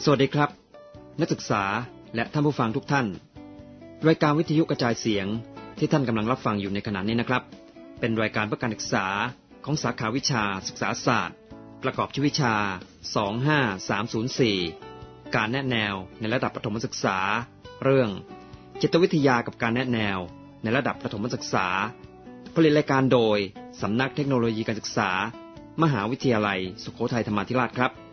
สวัสดีครับนักศึกษาและท่านผู้ฟังทุกท่านรายการวิทยุกระจายเสียงที่ท่านกำลังรับฟังอยู่ในขณะนี้นะครับเป็นรายการเพื่อการศึกษาของสาขาวิชาศึกษาศาสตร์ประกอบชื่อวิชา25304การแนะแนวในระดับประถมศึกษาเรื่องจิตวิทยากับการแนะแนวในระดับประถมศึกษาผลิตรายการโดยสำนักเทคโนโลยีการศึกษามหาวิทยาลัยสุโขทัยธรรมาธิราชครับ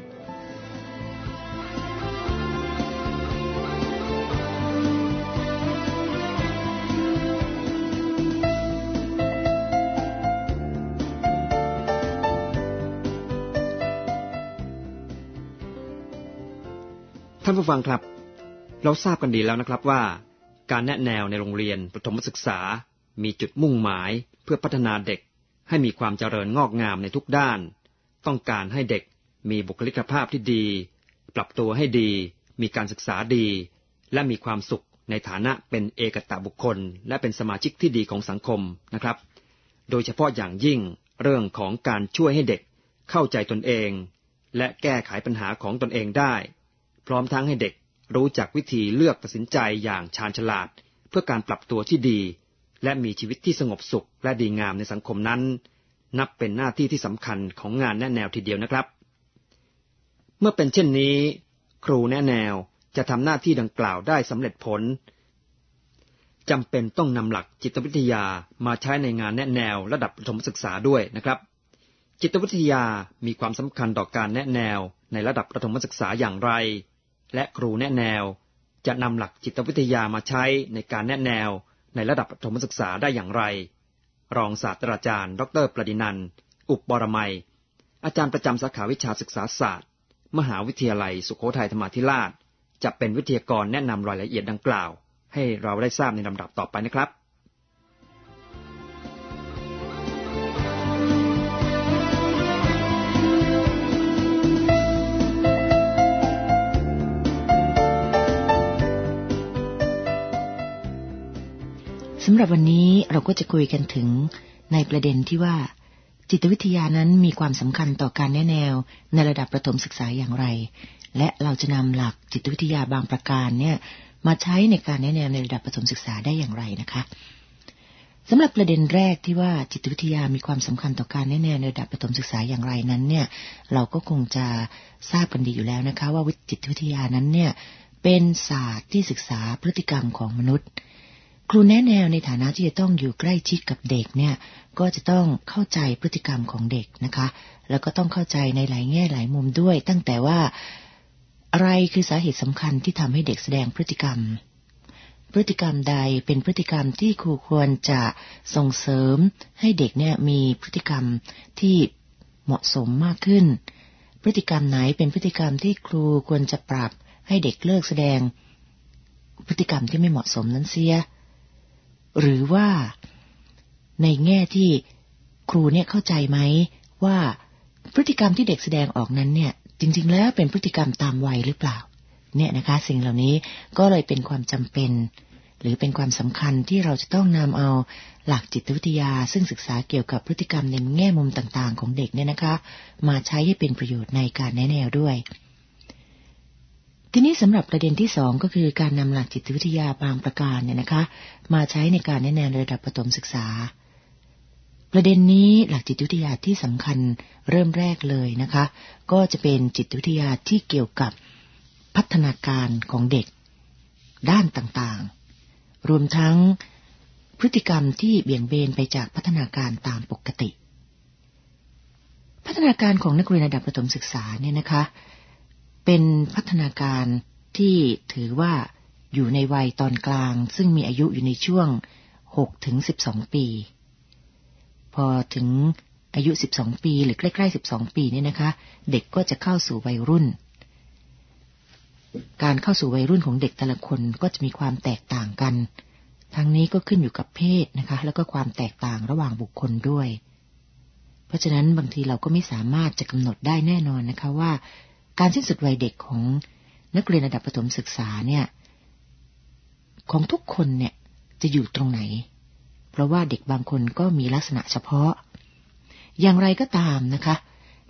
ท่านผู้ฟังครับเราทราบกันดีแล้วนะครับว่าการแนะแนวในโรงเรียนประถมศึกษามีจุดมุ่งหมายเพื่อพัฒนาเด็กให้มีความเจริญงอกงามในทุกด้านต้องการให้เด็กมีบุคลิกภาพที่ดีปรับตัวให้ดีมีการศึกษาดีและมีความสุขในฐานะเป็นเอกตบุคคลและเป็นสมาชิกที่ดีของสังคมนะครับโดยเฉพาะอย่างยิ่งเรื่องของการช่วยให้เด็กเข้าใจตนเองและแก้ไขปัญหาของตนเองได้พร้อมทั้งให้เด็กรู้จักวิธีเลือกตัดสินใจอย่างชาญฉลาดเพื่อการปรับตัวที่ดีและมีชีวิตที่สงบสุขและดีงามในสังคมนั้นนับเป็นหน้าที่ที่สำคัญของงานแนะแนวทีเดียวนะครับเมื่อเป็นเช่นนี้ครูแนะแนวจะทำหน้าที่ดังกล่าวได้สำเร็จผลจำเป็นต้องนำหลักจิตวิทยามาใช้ในงานแนะแนวระดับประถมศึกษาด้วยนะครับจิตวิทยามีความสำคัญต่อการแนะแนวในระดับประถมศึกษาอย่างไรและครูแนะแนวจะนำหลักจิตวิทยามาใช้ในการแนะแนวในระดับประถมศึกษาได้อย่างไรรองศาสตราจารย์ดร.ประดินันท์ อุปบรมัยอาจารย์ประจำสาขาวิชาศึกษาศาสตร์มหาวิทยาลัยสุโขทัยธรรมาธิราชจะเป็นวิทยากรแนะนำรายละเอียดดังกล่าวให้เราได้ทราบในลำดับต่อไปนะครับสำหรับวันนี้เราก็จะคุยกันถึงในประเด็นที่ว่าจิตวิทยานั้นมีความสำคัญต่อการแนะแนวในระดับประถมศึกษาอย่างไรและเราจะนำหลักจิตวิทยาบางประการเนี่ยมาใช้ในการแนะแนวในระดับประถมศึกษาได้อย่างไรนะคะสำหรับประเด็นแรกที่ว่าจิตวิทยามีความสำคัญต่อการแนะแนวในระดับประถมศึกษาอย่างไรนั้นเนี่ยเราก็คงจะทราบกันดีอยู่แล้วนะคะว่าจิตวิทยานั้นเนี่ยเป็นศาสตร์ที่ศึกษาพฤติกรรมของมนุษย์ครูแนะแนวในฐานะที่จะต้องอยู่ใกล้ชิดกับเด็กเนี่ยก็จะต้องเข้าใจพฤติกรรมของเด็กนะคะแล้วก็ต้องเข้าใจในหลายแง่หลายมุมด้วยตั้งแต่ว่าอะไรคือสาเหตุสำคัญที่ทำให้เด็กแสดงพฤติกรรมใดเป็นพฤติกรรมที่ครูควรจะส่งเสริมให้เด็กเนี่ยมีพฤติกรรมที่เหมาะสมมากขึ้นพฤติกรรมไหนเป็นพฤติกรรมที่ครูควรจะปรับให้เด็กเลิกแสดงพฤติกรรมที่ไม่เหมาะสมนั้นเสียหรือว่าในแง่ที่ครูเนี่ยเข้าใจไหมว่าพฤติกรรมที่เด็กแสดงออกนั้นเนี่ยจริงๆแล้วเป็นพฤติกรรมตามวัยหรือเปล่าเนี่ยนะคะสิ่งเหล่านี้ก็เลยเป็นความจำเป็นหรือเป็นความสำคัญที่เราจะต้องนำเอาหลักจิตวิทยาซึ่งศึกษาเกี่ยวกับพฤติกรรมในแง่มุมต่างๆของเด็กเนี่ยนะคะมาใช้ให้เป็นประโยชน์ในการแนะแนวด้วยทีนี้สำหรับประเด็นที่2ก็คือการนำหลักจิตวิทยาบางประการเนี่ยนะคะมาใช้ในการแนะแนวระดับประถมศึกษาประเด็นนี้หลักจิตวิทยาที่สำคัญเริ่มแรกเลยนะคะก็จะเป็นจิตวิทยาที่เกี่ยวกับพัฒนาการของเด็กด้านต่างๆรวมทั้งพฤติกรรมที่เบี่ยงเบนไปจากพัฒนาการตามปกติพัฒนาการของนักเรียนระดับประถมศึกษาเนี่ยนะคะเป็นพัฒนาการที่ถือว่าอยู่ในวัยตอนกลางซึ่งมีอายุอยู่ในช่วง 6-12 ปีพอถึงอายุ12ปีหรือใกล้ๆ12ปีเนี่ยนะคะเด็กก็จะเข้าสู่วัยรุ่นการเข้าสู่วัยรุ่นของเด็กแต่ละคนก็จะมีความแตกต่างกันทั้งนี้ก็ขึ้นอยู่กับเพศนะคะแล้วก็ความแตกต่างระหว่างบุคคลด้วยเพราะฉะนั้นบางทีเราก็ไม่สามารถจะกำหนดได้แน่นอนนะคะว่าการสิ้นสุดวัยเด็กของนักเรียนระดับประถมศึกษาเนี่ยของทุกคนเนี่ยจะอยู่ตรงไหนเพราะว่าเด็กบางคนก็มีลักษณะเฉพาะอย่างไรก็ตามนะคะ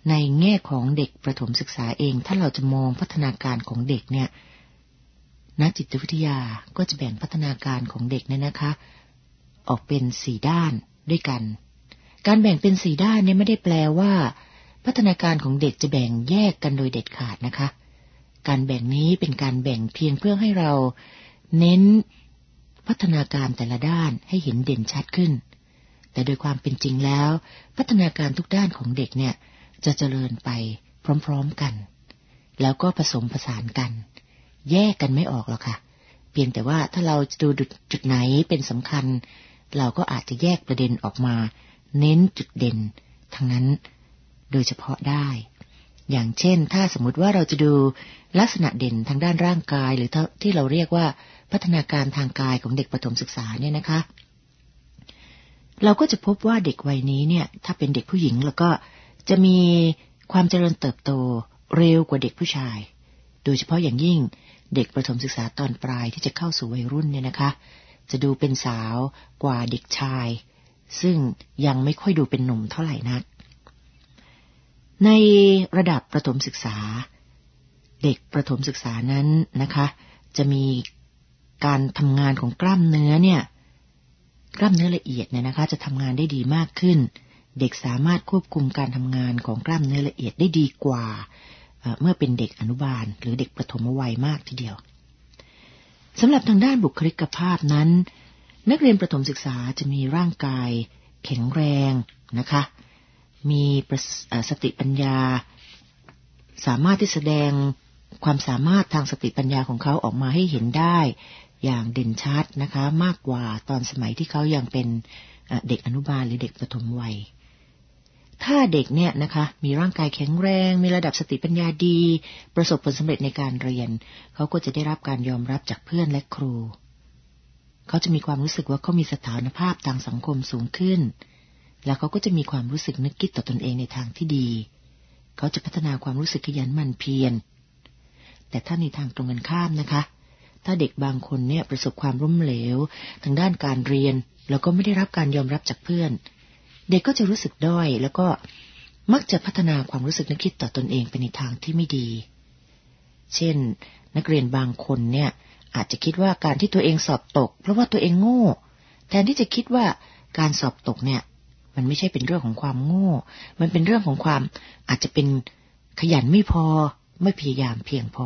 ในแง่ของเด็กประถมศึกษาเองถ้าเราจะมองพัฒนาการของเด็กเนี่ยนักจิตวิทยาก็จะแบ่งพัฒนาการของเด็กเนี่ยนะคะออกเป็น4ด้านด้วยกันการแบ่งเป็น4ด้านเนี่ยไม่ได้แปลว่าพัฒนาการของเด็กจะแบ่งแยกกันโดยเด็ดขาดนะคะการแบ่งนี้เป็นการแบ่งเพียงเพื่อให้เราเน้นพัฒนาการแต่ละด้านให้เห็นเด่นชัดขึ้นแต่โดยความเป็นจริงแล้วพัฒนาการทุกด้านของเด็กเนี่ยจะเจริญไปพร้อมๆกันแล้วก็ผสมผสานกันแยกกันไม่ออกหรอกค่ะเพียงแต่ว่าถ้าเราจะดูจุดไหนเป็นสำคัญเราก็อาจจะแยกประเด็นออกมาเน้นจุดเด่นทั้งนั้นโดยเฉพาะได้อย่างเช่นถ้าสมมติว่าเราจะดูลักษณะเด่นทางด้านร่างกายหรือที่เราเรียกว่าพัฒนาการทางกายของเด็กประถมศึกษาเนี่ยนะคะเราก็จะพบว่าเด็กวัยนี้เนี่ยถ้าเป็นเด็กผู้หญิงแล้วก็จะมีความเจริญเติบโตเร็วกว่าเด็กผู้ชายโดยเฉพาะอย่างยิ่งเด็กประถมศึกษาตอนปลายที่จะเข้าสู่วัยรุ่นเนี่ยนะคะจะดูเป็นสาวกว่าเด็กชายซึ่งยังไม่ค่อยดูเป็นหนุ่มเท่าไหร่นักในระดับประถมศึกษาเด็กประถมศึกษานั้นนะคะจะมีการทำงานของกล้ามเนื้อเนี่ยกล้ามเนื้อละเอียดเนี่ยนะคะจะทำงานได้ดีมากขึ้นเด็กสามารถควบคุมการทำงานของกล้ามเนื้อละเอียดได้ดีกว่าเมื่อเป็นเด็กอนุบาลหรือเด็กประถมวัยมากทีเดียวสำหรับทางด้านบุคลิกภาพนั้นนักเรียนประถมศึกษาจะมีร่างกายแข็งแรงนะคะมีสติปัญญาสามารถที่แสดงความสามารถทางสติปัญญาของเขาออกมาให้เห็นได้อย่างเด่นชัดนะคะมากกว่าตอนสมัยที่เขายังเป็นเด็กอนุบาลหรือเด็กประถมวัยถ้าเด็กเนี่ยนะคะมีร่างกายแข็งแรงมีระดับสติปัญญาดีประสบผลสำเร็จในการเรียนเขาก็จะได้รับการยอมรับจากเพื่อนและครูเขาจะมีความรู้สึกว่าเขามีสถานภาพทางสังคมสูงขึ้นแล้วเขาก็จะมีความรู้สึกนึกคิดต่อตนเองในทางที่ดีเขาจะพัฒนาความรู้สึกขยันหมั่นเพียรแต่ถ้าในทางตรงกันข้ามนะคะถ้าเด็กบางคนเนี่ยประสบความล้มเหลวทางด้านการเรียนแล้วก็ไม่ได้รับการยอมรับจากเพื่อนเด็กก็จะรู้สึกด้อยแล้วก็มักจะพัฒนาความรู้สึกนึกคิดต่อตนเองไปในทางที่ไม่ดีเช่นนักเรียนบางคนเนี่ยอาจจะคิดว่าการที่ตัวเองสอบตกเพราะว่าตัวเองโง่แทนที่จะคิดว่าการสอบตกเนี่ยมันไม่ใช่เป็นเรื่องของความโง่มันเป็นเรื่องของความอาจจะเป็นขยันไม่พอไม่พยายามเพียงพอ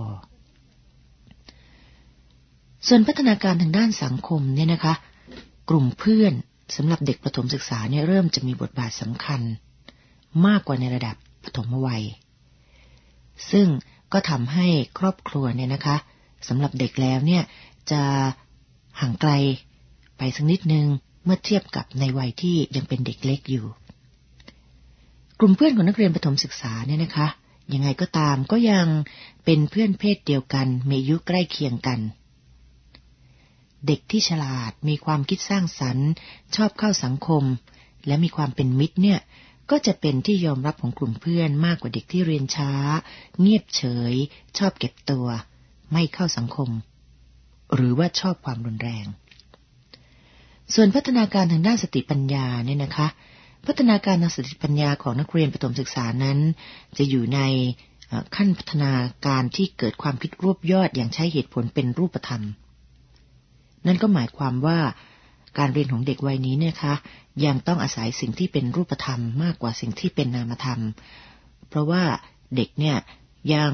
ส่วนพัฒนาการทางด้านสังคมเนี่ยนะคะกลุ่มเพื่อนสำหรับเด็กประถมศึกษาเนี่ยเริ่มจะมีบทบาทสำคัญมากกว่าในระดับปฐมวัยซึ่งก็ทำให้ครอบครัวเนี่ยนะคะสำหรับเด็กแล้วเนี่ยจะห่างไกลไปสักนิดนึงเมื่อเทียบกับในวัยที่ยังเป็นเด็กเล็กอยู่กลุ่มเพื่อนของนักเรียนประถมศึกษาเนี่ยนะคะยังไงก็ตามก็ยังเป็นเพื่อนเพศเดียวกันมีอายุใกล้เคียงกันเด็กที่ฉลาดมีความคิดสร้างสรรค์ชอบเข้าสังคมและมีความเป็นมิตรเนี่ยก็จะเป็นที่ยอมรับของกลุ่มเพื่อนมากกว่าเด็กที่เรียนช้าเงียบเฉยชอบเก็บตัวไม่เข้าสังคมหรือว่าชอบความรุนแรงส่วนพัฒนาการทางด้านสติปัญญาเนี่ยนะคะพัฒนาการทางสติปัญญาของนักเรียนประถมศึกษานั้นจะอยู่ในขั้นพัฒนาการที่เกิดความคิดรวบยอดอย่างใช้เหตุผลเป็นรูปธรรมนั่นก็หมายความว่าการเรียนของเด็กวัยนี้เนี่ยคะยังต้องอาศัยสิ่งที่เป็นรูปธรรมมากกว่าสิ่งที่เป็นนามธรรมเพราะว่าเด็กเนี่ยยัง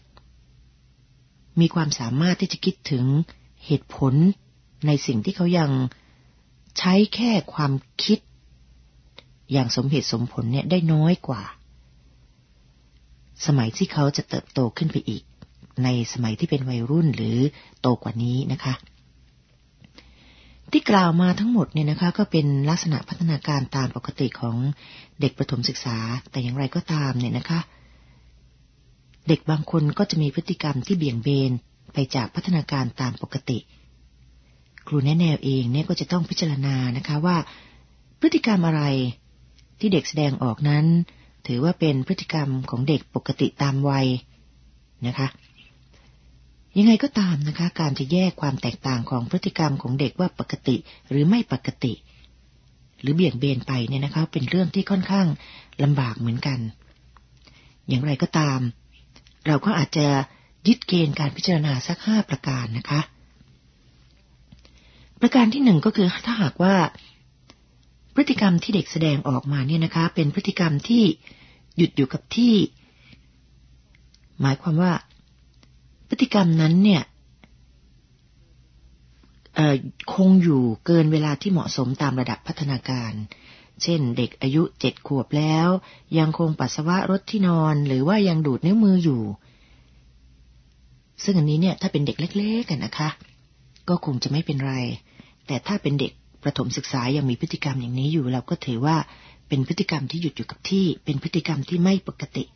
มีความสามารถที่จะคิดถึงเหตุผลในสิ่งที่เขายังใช้แค่ความคิดอย่างสมเหตุสมผลเนี่ยได้น้อยกว่าสมัยที่เขาจะเติบโตขึ้นไปอีกในสมัยที่เป็นวัยรุ่นหรือโตกว่านี้นะคะที่กล่าวมาทั้งหมดเนี่ยนะคะก็เป็นลักษณะพัฒนาการตามปกติของเด็กประถมศึกษาแต่อย่างไรก็ตามเนี่ยนะคะเด็กบางคนก็จะมีพฤติกรรมที่เบี่ยงเบนไปจากพัฒนาการตามปกติครูแนะแนวเองเนี่ยก็จะต้องพิจารณานะคะว่าพฤติกรรมอะไรที่เด็กแสดงออกนั้นถือว่าเป็นพฤติกรรมของเด็กปกติตามวัยนะคะยังไงก็ตามนะคะการจะแยกความแตกต่างของพฤติกรรมของเด็กว่าปกติหรือไม่ปกติหรือเบี่ยงเบนไปเนี่ยนะคะเป็นเรื่องที่ค่อนข้างลำบากเหมือนกันอย่างไรก็ตามเราก็อาจจะยึดเกณฑ์การพิจารณาสัก5ประการนะคะประการที่1ก็คือถ้าหากว่าพฤติกรรมที่เด็กแสดงออกมาเนี่ยนะคะเป็นพฤติกรรมที่หยุดอยู่กับที่หมายความว่าพฤติกรรมนั้นเนี่ยคงอยู่เกินเวลาที่เหมาะสมตามระดับพัฒนาการเช่นเด็กอายุ7 ขวบแล้วยังคงปัสสาวะรถที่นอนหรือว่ายังดูดนิ้วมืออยู่ซึ่งอันนี้เนี่ยถ้าเป็นเด็กเล็กๆกันนะคะก็คงจะไม่เป็นไรแต่ถ้าเป็นเด็กประถมศึกษายังมีพฤติกรรมอย่างนี้อยู่เราก็ถือว่าเป็นพฤติกรรมที่หยุดอยู่กับที่เป็นพฤติกรรมที่ไม่ปกติ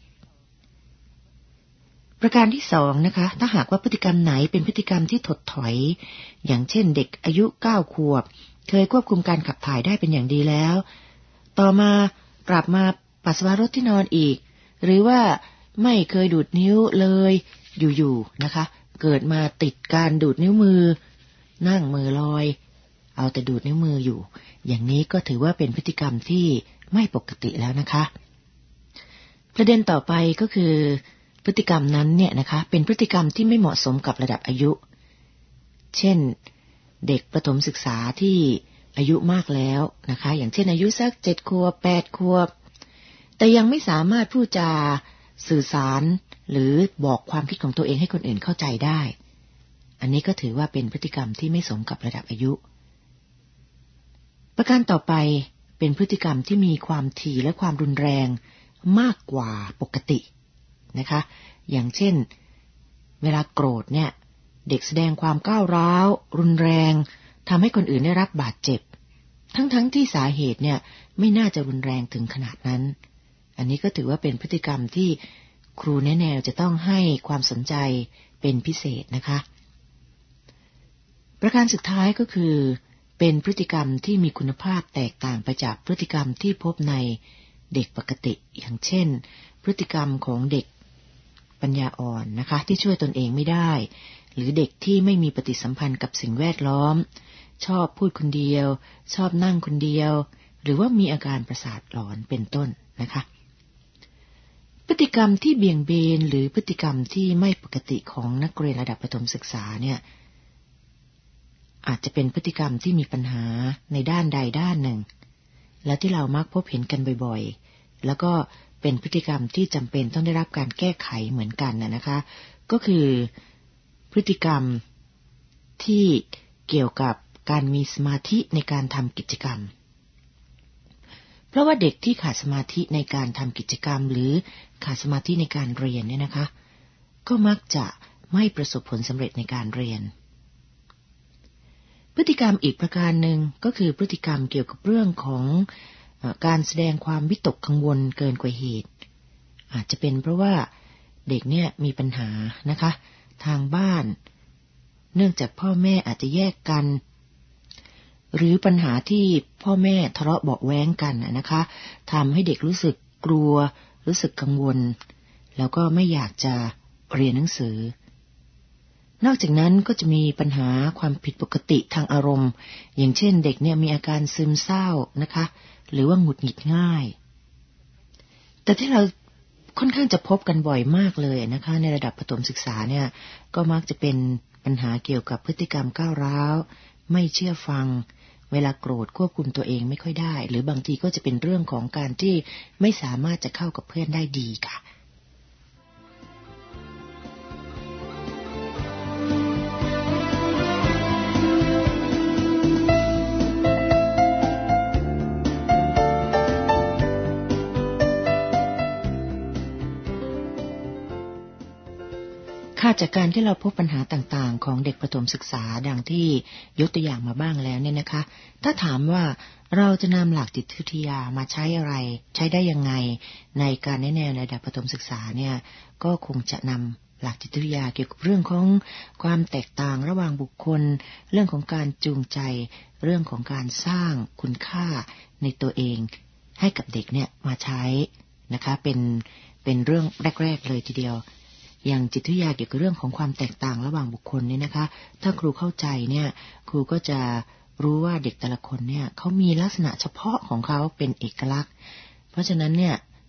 ประการที่2นะคะถ้าหากว่าพฤติกรรมไหนเป็นพฤติกรรมที่ถดถอยอย่างเช่นเด็กอายุ9 ขวบเคยควบคุมการขับถ่ายได้เป็นอย่างดีแล้วต่อมากลับมาปัสสาวะรถที่นอนอีกหรือว่าไม่เคยดูดนิ้วเลยอยู่ๆนะคะเกิดมาติดการดูดนิ้วมือนั่งมือลอยเอาแต่ดูดนิ้วมืออยู่อย่างนี้ก็ถือว่าเป็นพฤติกรรมที่ไม่ปกติแล้วนะคะประเด็นต่อไปก็คือพฤติกรรมนั้นเนี่ยนะคะเป็นพฤติกรรมที่ไม่เหมาะสมกับระดับอายุเช่นเด็กประถมศึกษาที่อายุมากแล้วนะคะอย่างเช่นอายุสัก7 ขวบ8 ขวบแต่ยังไม่สามารถพูดจาสื่อสารหรือบอกความคิดของตัวเองให้คนอื่นเข้าใจได้อันนี้ก็ถือว่าเป็นพฤติกรรมที่ไม่สมกับระดับอายุประการต่อไปเป็นพฤติกรรมที่มีความถี่และความรุนแรงมากกว่าปกตินะคะอย่างเช่นเวลาโกรธเนี่ยเด็กแสดงความก้าวร้าวรุนแรงทำให้คนอื่นได้รับบาดเจ็บทั้งที่สาเหตุเนี่ยไม่น่าจะรุนแรงถึงขนาดนั้นอันนี้ก็ถือว่าเป็นพฤติกรรมที่ครูแนวจะต้องให้ความสนใจเป็นพิเศษนะคะประการสุดท้ายก็คือเป็นพฤติกรรมที่มีคุณภาพแตกต่างไปจากพฤติกรรมที่พบในเด็กปกติอย่างเช่นพฤติกรรมของเด็กปัญญาอ่อนนะคะที่ช่วยตนเองไม่ได้หรือเด็กที่ไม่มีปฏิสัมพันธ์กับสิ่งแวดล้อมชอบพูดคนเดียวชอบนั่งคนเดียวหรือว่ามีอาการประสาทหลอนเป็นต้นนะคะพฤติกรรมที่เบี่ยงเบนหรือพฤติกรรมที่ไม่ปกติของนักเรียนระดับประถมศึกษาเนี่ยอาจจะเป็นพฤติกรรมที่มีปัญหาในด้านใดด้านหนึ่งและที่เรามักพบเห็นกันบ่อยๆแล้วก็เป็นพฤติกรรมที่จำเป็นต้องได้รับการแก้ไขเหมือนกันนะคะก็คือพฤติกรรมที่เกี่ยวกับการมีสมาธิในการทำกิจกรรมเพราะว่าเด็กที่ขาดสมาธิในการทำกิจกรรมหรือขาดสมาธิในการเรียนเนี่ยนะคะก็มักจะไม่ประสบผลสำเร็จในการเรียนพฤติกรรมอีกประการหนึ่งก็คือพฤติกรรมเกี่ยวกับเรื่องของการแสดงความวิตกกังวลเกินกว่าเหตุอาจจะเป็นเพราะว่าเด็กเนี่ยมีปัญหานะคะทางบ้านเนื่องจากพ่อแม่อาจจะแยกกันหรือปัญหาที่พ่อแม่ทะเลาะเบาะแว้งกันนะคะทำให้เด็กรู้สึกกลัวรู้สึกกังวลแล้วก็ไม่อยากจะเรียนหนังสือนอกจากนั้นก็จะมีปัญหาความผิดปกติทางอารมณ์อย่างเช่นเด็กเนี่ยมีอาการซึมเศร้านะคะหรือว่าหงุดหงิดง่ายแต่ที่เราค่อนข้างจะพบกันบ่อยมากเลยนะคะในระดับประถมศึกษาเนี่ยก็มักจะเป็นปัญหาเกี่ยวกับพฤติกรรมก้าวร้าวไม่เชื่อฟังเวลาโกรธควบคุมตัวเองไม่ค่อยได้หรือบางทีก็จะเป็นเรื่องของการที่ไม่สามารถจะเข้ากับเพื่อนได้ดีค่ะ ค่ะจากการที่เราพบปัญหาต่างๆของเด็กประถมศึกษาดังที่ยกตัวอย่างมาบ้างแล้วเนี่ยนะคะถ้าถามว่าเราจะนำหลักจิตวิทยามาใช้อะไรใช้ได้ยังไงในการแนะแนวในระดับประถมศึกษาเนี่ยก็คงจะนำหลักจิตวิทยาเกี่ยวกับเรื่องของความแตกต่างระหว่างบุคคลเรื่องของการจูงใจเรื่องของการสร้างคุณค่าในตัวเองให้กับเด็กเนี่ยมาใช้นะคะเป็นเรื่องแรกๆเลยทีเดียวอย่างจิตวิทยาเกี่ยวกับเรื่องของความแตกต่างระหว่างบุคคลเนี่ยนะคะถ้าครูเข้าใจเนี่ยครูก็จะรู้ว่าเด็กแต่ละคนเนี่ยเขามีลักษณะเฉพาะของเขาเป็นเอกลักษณ์เพราะฉะนั้นเนี่ยค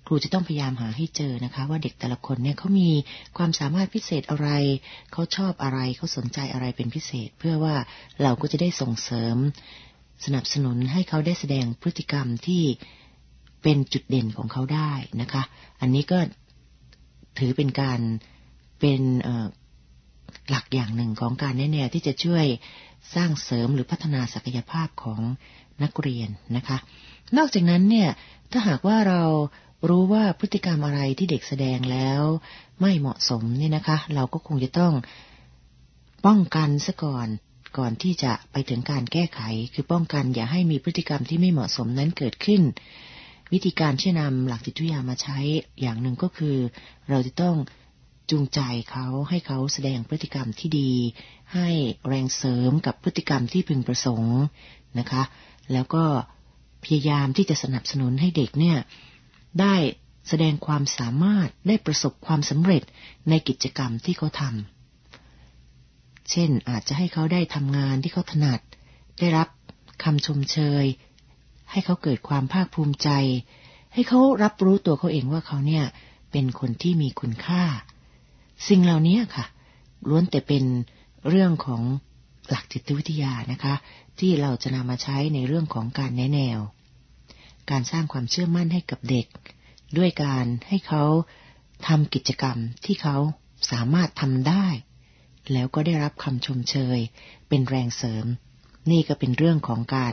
ครูจะต้องพยายามหาให้เจอนะคะว่าเด็กแต่ละคนเนี่ยเขามีความสามารถพิเศษอะไรเขาชอบอะไรเขาสนใจอะไรเป็นพิเศษเพื่อว่าเราก็จะได้ส่งเสริมสนับสนุนให้เขาได้แสดงพฤติกรรมที่เป็นจุดเด่นของเขาได้นะคะอันนี้ก็ถือเป็นการเป็นหลักอย่างหนึ่งของการแนะแนวที่จะช่วยสร้างเสริมหรือพัฒนาศักยภาพของนักเรียนนะคะนอกจากนั้นเนี่ยถ้าหากว่าเรารู้ว่าพฤติกรรมอะไรที่เด็กแสดงแล้วไม่เหมาะสมเนี่ยนะคะเราก็คงจะต้องป้องกันซะก่อนที่จะไปถึงการแก้ไขคือป้องกันอย่าให้มีพฤติกรรมที่ไม่เหมาะสมนั้นเกิดขึ้นวิธีการที่นำหลักจิตวิทยามาใช้อย่างหนึ่งก็คือเราจะต้องจูงใจเขาให้เขาแสดงพฤติกรรมที่ดีให้แรงเสริมกับพฤติกรรมที่พึงประสงค์นะคะแล้วก็พยายามที่จะสนับสนุนให้เด็กเนี่ยได้แสดงความสามารถได้ประสบความสำเร็จในกิจกรรมที่เขาทำเช่นอาจจะให้เขาได้ทำงานที่เขาถนัดได้รับคำชมเชยให้เขาเกิดความภาคภูมิใจให้เขารับรู้ตัวเขาเองว่าเขาเนี่ยเป็นคนที่มีคุณค่าสิ่งเหล่านี้ค่ะล้วนแต่เป็นเรื่องของหลักจิตวิทยานะคะที่เราจะนำมาใช้ในเรื่องของการแนะแนวการสร้างความเชื่อมั่นให้กับเด็กด้วยการให้เขาทำกิจกรรมที่เขาสามารถทำได้แล้วก็ได้รับคำชมเชยเป็นแรงเสริมนี่ก็เป็นเรื่องของการ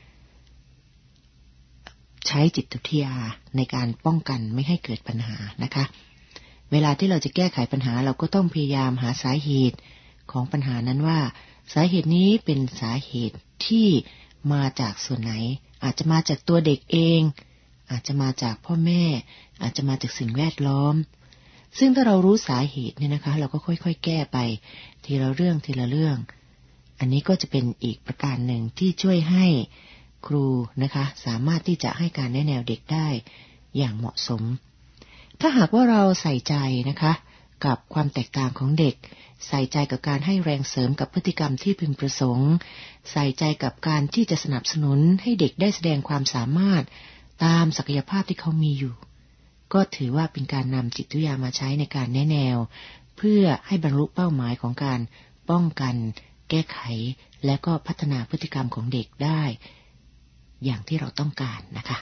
ใช้จิตวิทยาในการป้องกันไม่ให้เกิดปัญหานะคะเวลาที่เราจะแก้ไขปัญหาเราก็ต้องพยายามหาสาเหตุของปัญหานั้นว่าสาเหตุนี้เป็นสาเหตุที่มาจากส่วนไหนอาจจะมาจากตัวเด็กเองอาจจะมาจากพ่อแม่อาจจะมาจากสิ่งแวดล้อมซึ่งถ้าเรารู้สาเหตุเนี่ยนะคะเราก็ค่อยๆแก้ไปทีละเรื่องทีละเรื่องอันนี้ก็จะเป็นอีกประการหนึ่งที่ช่วยให้ครูนะคะสามารถที่จะให้การแนะแนวเด็กได้อย่างเหมาะสมถ้าหากว่าเราใส่ใจนะคะกับความแตกต่างของเด็กใส่ใจกับการให้แรงเสริมกับพฤติกรรมที่พึงประสงค์ใส่ใจกับการที่จะสนับสนุนให้เด็กได้แสดงความสามารถตามศักยภาพที่เขามีอยู่ก็ถือว่าเป็นการนำจิตวิทยามาใช้ในการแนะแนวเพื่อให้บรรลุเป้าหมายของการป้องกันแก้ไขและก็พัฒนาพฤติกรรมของเด็กได้อย่างที่เราต้องการนะคะ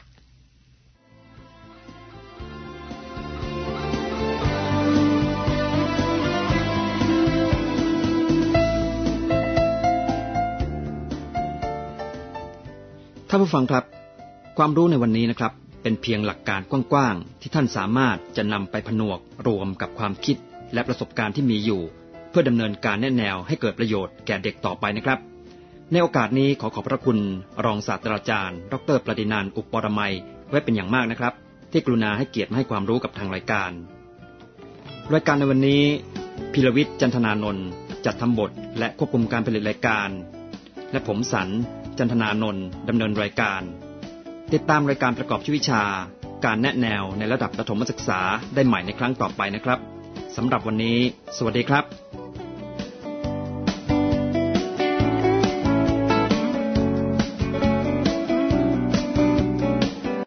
ท่านผู้ฟังครับความรู้ในวันนี้นะครับเป็นเพียงหลักการกว้างๆที่ท่านสามารถจะนำไปผนวกรวมกับความคิดและประสบการณ์ที่มีอยู่เพื่อดำเนินการแนะแนวให้เกิดประโยชน์แก่เด็กต่อไปนะครับในโอกาสนี้ขอบพระคุณรองศาสตราจารย์ดร.ประดินันท์ อุปปรมัยไว้เป็นอย่างมากนะครับที่กรุณาให้เกียรติมาให้ความรู้กับทางรายการในวันนี้พีรวิทย์ จันทนานนท์จัดทำบทและควบคุมการผลิตรายการและผมสันจันทนานนท์ดำเนินรายการติดตามรายการประกอบชีวิชาการแนะแนวในระดับประถมศึกษาได้ใหม่ในครั้งต่อไปนะครับสำหรับวันนี้สวัสดีครับ